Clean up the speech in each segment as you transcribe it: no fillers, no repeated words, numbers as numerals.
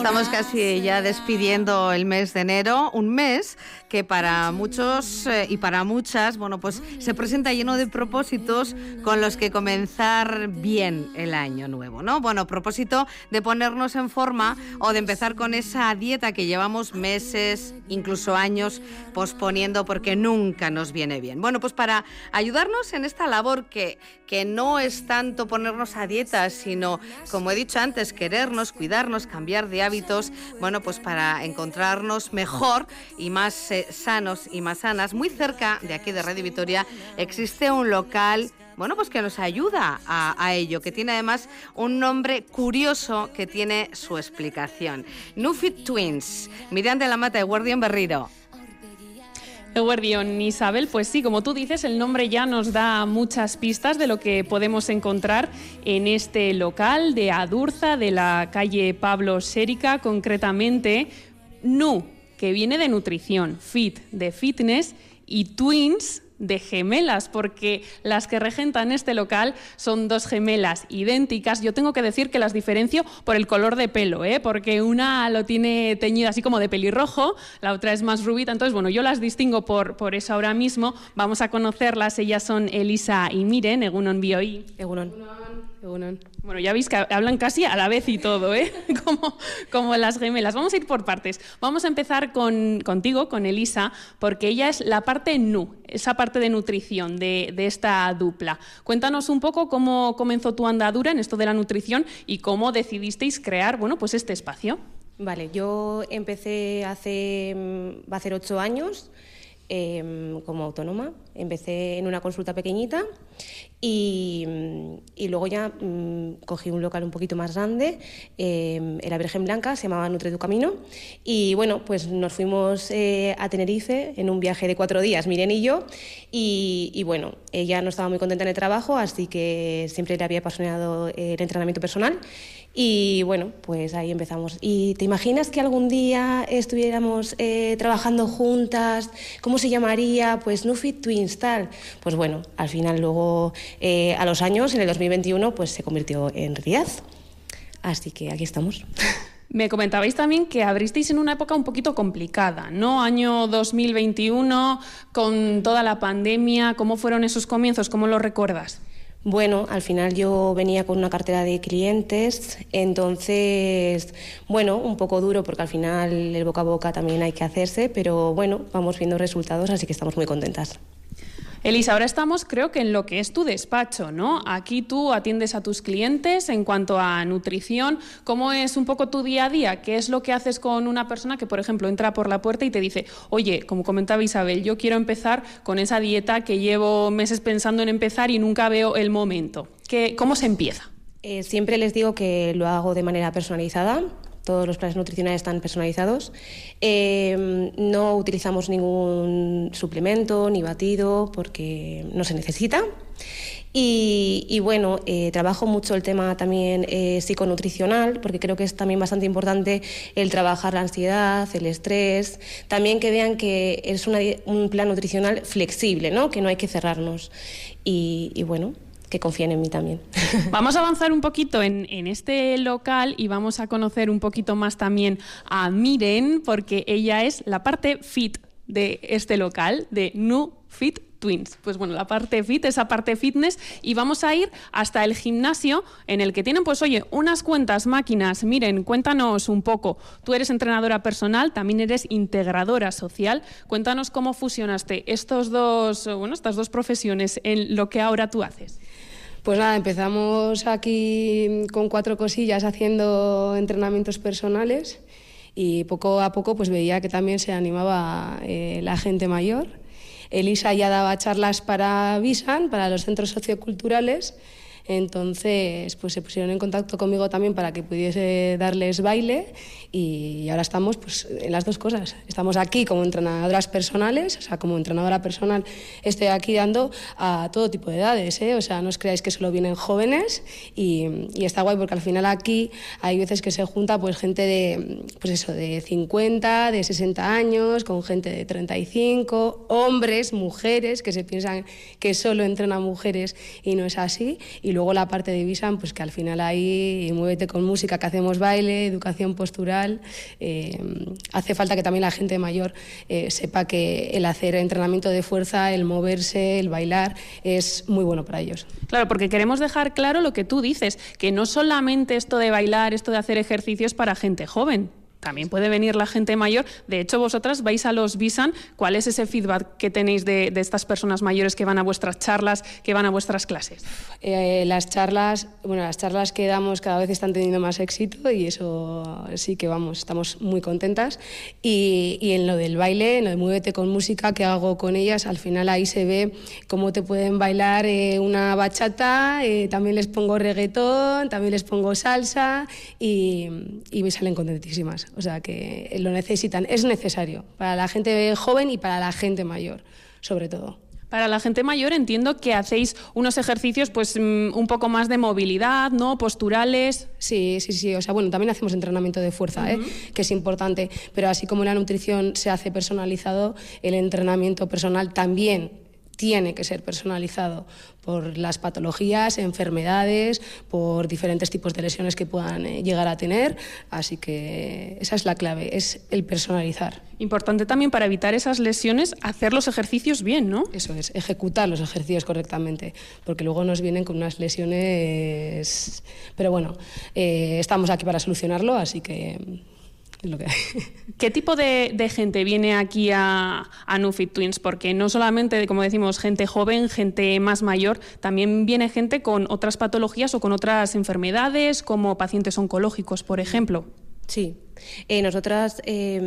estamos casi ya despidiendo el mes de enero, un mes que para muchos y para muchas, bueno, pues se presenta lleno de propósitos con los que comenzar bien el año nuevo, ¿no? Bueno, propósito de ponernos en forma o de empezar con esa dieta que llevamos meses, incluso años, posponiendo porque nunca nos viene bien. Bueno, pues para ayudarnos en esta labor que no es tanto ponernos a dieta, sino, como he dicho antes, querernos, cuidarnos, cambiar de hábitos, bueno, pues para encontrarnos mejor y más sanos y más sanas, muy cerca de aquí de Radio Vitoria existe un local, bueno, pues que nos ayuda a ello, que tiene además un nombre curioso que tiene su explicación. Nufit Twins, Miriam de la Mata, Eguerdión Berriro. Eguerdión, Isabel, pues sí, como tú dices, el nombre ya nos da muchas pistas de lo que podemos encontrar en este local de Adurza, de la calle Pablo Xérica, concretamente Nu, que viene de nutrición, Fit, de fitness, y Twins, de gemelas, porque las que regentan este local son dos gemelas idénticas. Yo tengo que decir que las diferencio por el color de pelo, porque una lo tiene teñido así como de pelirrojo, la otra es más rubita. Entonces, bueno, yo las distingo por eso ahora mismo. Vamos a conocerlas. Ellas son Elisa y Miren, Egunon Bioi. Egunon. Egunon. Bueno, ya veis que hablan casi a la vez y todo, como las gemelas. Vamos a ir por partes. Vamos a empezar contigo, con Elisa, porque ella es la parte NU, esa parte de nutrición de esta dupla. Cuéntanos un poco cómo comenzó tu andadura en esto de la nutrición y cómo decidisteis crear, bueno, pues este espacio. Vale, yo empecé va a ser 8 años como autónoma. Empecé en una consulta pequeñita y luego ya cogí un local un poquito más grande, era Virgen Blanca, se llamaba Nutredu Camino, y bueno, pues nos fuimos a Tenerife en un viaje de 4 días, Miren y yo, y bueno, ella no estaba muy contenta en el trabajo, así que siempre le había apasionado el entrenamiento personal. Y bueno, pues ahí empezamos. ¿Y te imaginas que algún día estuviéramos trabajando juntas? ¿Cómo se llamaría? Pues Nufit Twins, tal. Pues bueno, al final luego, a los años, en el 2021, pues se convirtió en realidad. Así que aquí estamos. Me comentabais también que abristeis en una época un poquito complicada, ¿no? Año 2021, con toda la pandemia. ¿Cómo fueron esos comienzos? ¿Cómo los recuerdas? Bueno, al final yo venía con una cartera de clientes, entonces, bueno, un poco duro porque al final el boca a boca también hay que hacerse, pero bueno, vamos viendo resultados, así que estamos muy contentas. Elisa, ahora estamos, creo que en lo que es tu despacho, ¿no? Aquí tú atiendes a tus clientes en cuanto a nutrición. ¿Cómo es un poco tu día a día? ¿Qué es lo que haces con una persona que, por ejemplo, entra por la puerta y te dice, oye, como comentaba Isabel, yo quiero empezar con esa dieta que llevo meses pensando en empezar y nunca veo el momento? ¿Cómo se empieza? Siempre les digo que lo hago de manera personalizada. Todos los planes nutricionales están personalizados. No utilizamos ningún suplemento ni batido porque no se necesita. Y bueno, trabajo mucho el tema también psiconutricional, porque creo que es también bastante importante el trabajar la ansiedad, el estrés. También que vean que es un plan nutricional flexible, ¿no? Que no hay que cerrarnos. Y bueno, que confíen en mí también. Vamos a avanzar un poquito en este local y vamos a conocer un poquito más también a Miren, porque ella es la parte fit de este local, de Nufit Twins. Pues bueno, la parte fit, esa parte fitness, y vamos a ir hasta el gimnasio en el que tienen, pues oye, unas cuantas máquinas. Miren, cuéntanos un poco. Tú eres entrenadora personal, también eres integradora social. Cuéntanos cómo fusionaste estas dos profesiones en lo que ahora tú haces. Pues nada, empezamos aquí con 4 cosillas haciendo entrenamientos personales y poco a poco pues veía que también se animaba la gente mayor. Elisa ya daba charlas para Visan, para los centros socioculturales, entonces pues se pusieron en contacto conmigo también para que pudiese darles baile y ahora estamos pues en las dos cosas. Estamos aquí como entrenadoras personales, o sea, como entrenadora personal estoy aquí dando a todo tipo de edades, o sea, no os creáis que solo vienen jóvenes y está guay porque al final aquí hay veces que se junta pues gente de, pues eso, de 50, de 60 años, con gente de 35, hombres, mujeres, que se piensan que solo entrenan mujeres y no es así, y luego la parte de Visan, pues que al final ahí Muévete con Música, que hacemos baile, educación postural. Hace falta que también la gente mayor sepa que el hacer entrenamiento de fuerza, el moverse, el bailar, es muy bueno para ellos. Claro, porque queremos dejar claro lo que tú dices, que no solamente esto de bailar, esto de hacer ejercicios para gente joven. También puede venir la gente mayor. De hecho, vosotras vais a los Visan. ¿Cuál es ese feedback que tenéis de estas personas mayores que van a vuestras charlas, que van a vuestras clases? Las charlas que damos cada vez están teniendo más éxito y eso sí que estamos muy contentas. Y en lo del baile, en lo de Muévete con Música, que hago con ellas, al final ahí se ve cómo te pueden bailar una bachata, también les pongo reggaetón, también les pongo salsa y me salen contentísimas. O sea que lo necesitan, es necesario para la gente joven y para la gente mayor, sobre todo. Para la gente mayor entiendo que hacéis unos ejercicios pues un poco más de movilidad, ¿no? Posturales. Sí. O sea, bueno, también hacemos entrenamiento de fuerza, que es importante, pero así como la nutrición se hace personalizado, el entrenamiento personal también tiene que ser personalizado por las patologías, enfermedades, por diferentes tipos de lesiones que puedan llegar a tener. Así que esa es la clave, es el personalizar. Importante también para evitar esas lesiones, hacer los ejercicios bien, ¿no? Eso es, ejecutar los ejercicios correctamente, porque luego nos vienen con unas lesiones. Pero bueno, estamos aquí para solucionarlo, así que es lo que hay. ¿Qué tipo de gente viene aquí a NuFit Twins? Porque no solamente, como decimos, gente joven, gente más mayor, también viene gente con otras patologías o con otras enfermedades, como pacientes oncológicos, por ejemplo. Sí. Nosotras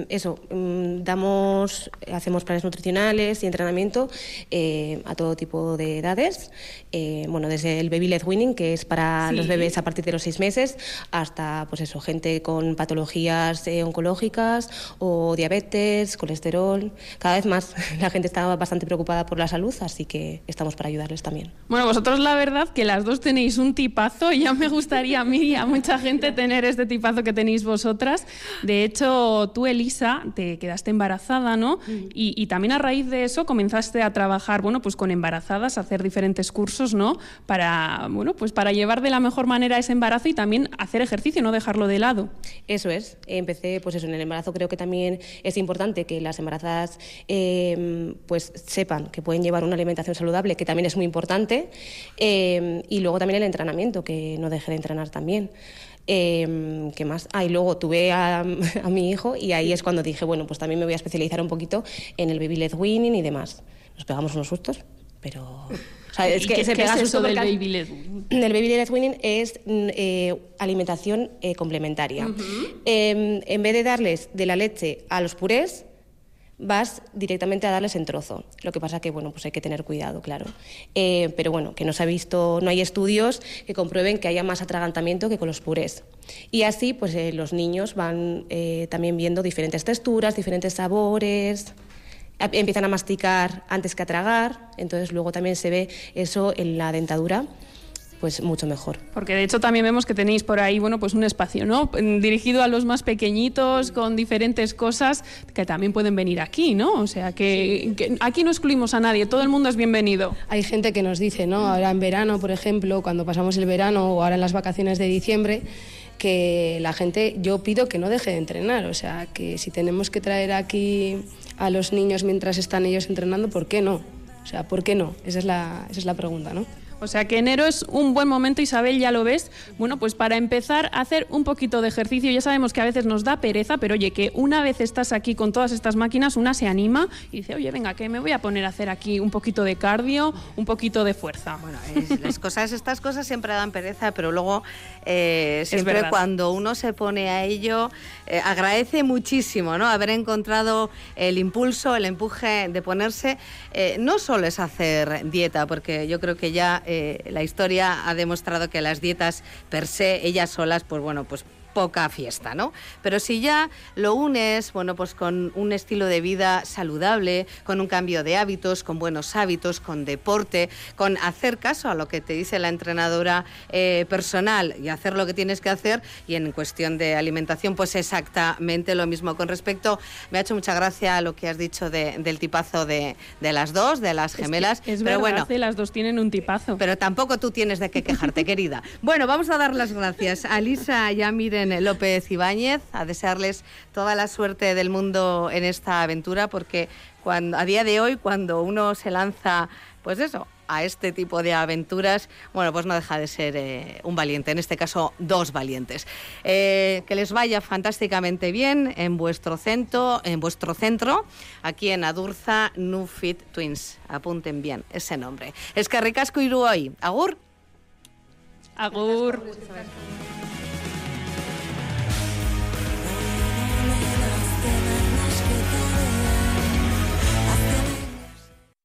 hacemos planes nutricionales y entrenamiento a todo tipo de edades, desde el Baby Led Weaning, que es para los bebés a partir de los 6 meses, hasta gente con patologías oncológicas o diabetes, colesterol. Cada vez más la gente está bastante preocupada por la salud, así que estamos para ayudarles también. Bueno, vosotros la verdad que las dos tenéis un tipazo, y ya me gustaría a mí y a mucha gente tener este tipazo que tenéis vosotras. De hecho, tú, Elisa, te quedaste embarazada, ¿no? Y también a raíz de eso comenzaste a trabajar, con embarazadas, a hacer diferentes cursos, ¿no? Para llevar de la mejor manera ese embarazo y también hacer ejercicio, no dejarlo de lado. Eso es. Empecé, en el embarazo. Creo que también es importante que las embarazadas sepan que pueden llevar una alimentación saludable, que también es muy importante, y luego también el entrenamiento, que no deje de entrenar también. ¿Qué más? Y luego tuve a mi hijo, y ahí es cuando dije, también me voy a especializar un poquito en el Baby Led Weaning y demás. Nos pegamos unos sustos, pero... es que se pega susto del Baby Led Weaning. El Baby Led Weaning es alimentación complementaria. En vez de darles de la leche a los purés, vas directamente a darles en trozo. Lo que pasa que, hay que tener cuidado, claro. Pero que no hay estudios que comprueben que haya más atragantamiento que con los purés. Y así, los niños van también viendo diferentes texturas, diferentes sabores, empiezan a masticar antes que a tragar, entonces luego también se ve eso en la dentadura, mucho mejor. Porque de hecho también vemos que tenéis por ahí, un espacio, ¿no? Dirigido a los más pequeñitos, con diferentes cosas que también pueden venir aquí, ¿no? O sea, que aquí no excluimos a nadie, todo el mundo es bienvenido. Hay gente que nos dice, ¿no? Ahora en verano, por ejemplo, cuando pasamos el verano o ahora en las vacaciones de diciembre, que la gente, yo pido que no deje de entrenar, o sea, que si tenemos que traer aquí a los niños mientras están ellos entrenando, ¿por qué no? O sea, ¿por qué no? Esa es la pregunta, ¿no? O sea que enero es un buen momento, Isabel, ya lo ves, para empezar a hacer un poquito de ejercicio. Ya sabemos que a veces nos da pereza, pero oye, que una vez estás aquí con todas estas máquinas, una se anima y dice, oye, venga, que me voy a poner a hacer aquí un poquito de cardio, un poquito de fuerza. Estas cosas siempre dan pereza, pero luego siempre cuando uno se pone a ello, agradece muchísimo, ¿no? Haber encontrado el impulso, el empuje de ponerse. No solo es hacer dieta, porque yo creo que ya la historia ha demostrado que las dietas per se, ellas solas, poca fiesta, ¿no? Pero si ya lo unes, bueno, pues con un estilo de vida saludable, con un cambio de hábitos, con buenos hábitos, con deporte, con hacer caso a lo que te dice la entrenadora personal y hacer lo que tienes que hacer, y en cuestión de alimentación, pues exactamente lo mismo. Con respecto, me ha hecho mucha gracia lo que has dicho del tipazo de las dos, de las gemelas. Es pero verdad, bueno, las dos tienen un tipazo. Pero tampoco tú tienes de qué quejarte, querida. Bueno, vamos a dar las gracias a Lisa y a Miren López Ibáñez, a desearles toda la suerte del mundo en esta aventura, porque a día de hoy, cuando uno se lanza, pues eso, a este tipo de aventuras, bueno, pues no deja de ser un valiente, en este caso 2 valientes. Que les vaya fantásticamente bien en vuestro centro, aquí en Adurza, Nufit Twins. Apunten bien ese nombre. Eskerrik asko hiruoi. Agur. Agur.